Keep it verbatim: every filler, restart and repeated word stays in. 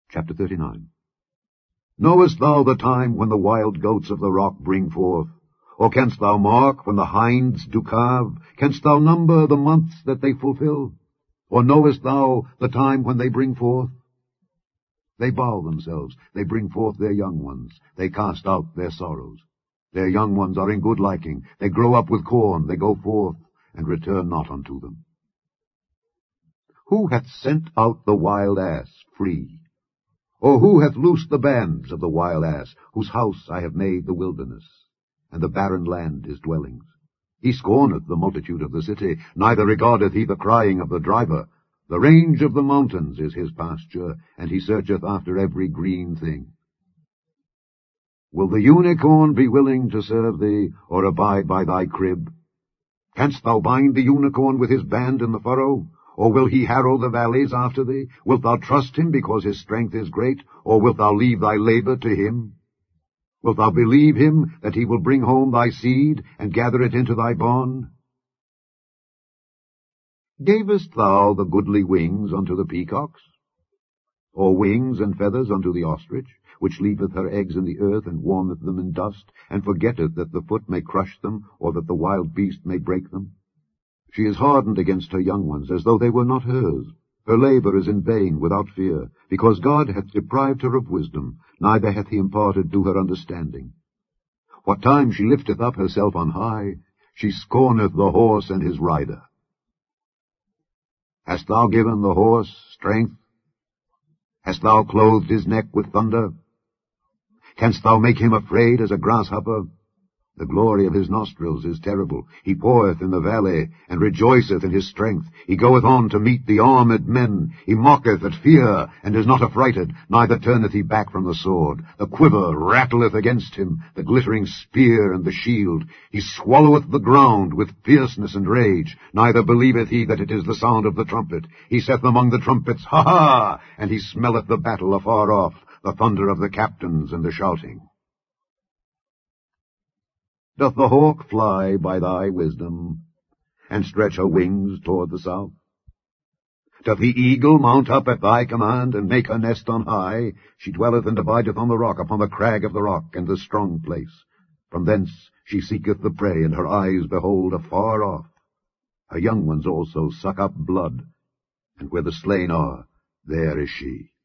Chapter thirty-nine. Knowest thou the time when the wild goats of the rock bring forth? Or canst thou mark when the hinds do calve? Canst thou number the months that they fulfill? Or knowest thou the time when they bring forth? They bow themselves, they bring forth their young ones, they cast out their sorrows. Their young ones are in good liking, they grow up with corn, they go forth, and return not unto them. Who hath sent out the wild ass free? Or who hath loosed the bands of the wild ass, whose house I have made the wilderness, and the barren land his dwellings? He scorneth the multitude of the city, neither regardeth he the crying of the driver. The range of the mountains is his pasture, and he searcheth after every green thing. Will the unicorn be willing to serve thee, or abide by thy crib? Canst thou bind the unicorn with his band in the furrow? Or will he harrow the valleys after thee? Wilt thou trust him because his strength is great? Or wilt thou leave thy labor to him? Wilt thou believe him that he will bring home thy seed, and gather it into thy barn? Gavest thou the goodly wings unto the peacocks? Or wings and feathers unto the ostrich, which leaveth her eggs in the earth, and warmeth them in dust, and forgetteth that the foot may crush them, or that the wild beast may break them? She is hardened against her young ones, as though they were not hers. Her labor is in vain without fear, because God hath deprived her of wisdom, neither hath he imparted to her understanding. What time she lifteth up herself on high, she scorneth the horse and his rider. Hast thou given the horse strength? Hast thou clothed his neck with thunder? Canst thou make him afraid as a grasshopper? The glory of his nostrils is terrible. He poureth in the valley, and rejoiceth in his strength. He goeth on to meet the armed men. He mocketh at fear, and is not affrighted, neither turneth he back from the sword. The quiver rattleth against him, the glittering spear and the shield. He swalloweth the ground with fierceness and rage, neither believeth he that it is the sound of the trumpet. He saith among the trumpets, Ha ha! And he smelleth the battle afar off, the thunder of the captains and the shouting. Doth the hawk fly by thy wisdom, and stretch her wings toward the south? Doth the eagle mount up at thy command, and make her nest on high? She dwelleth and abideth on the rock, upon the crag of the rock, and the strong place. From thence she seeketh the prey, and her eyes behold afar off. Her young ones also suck up blood, and where the slain are, there is she.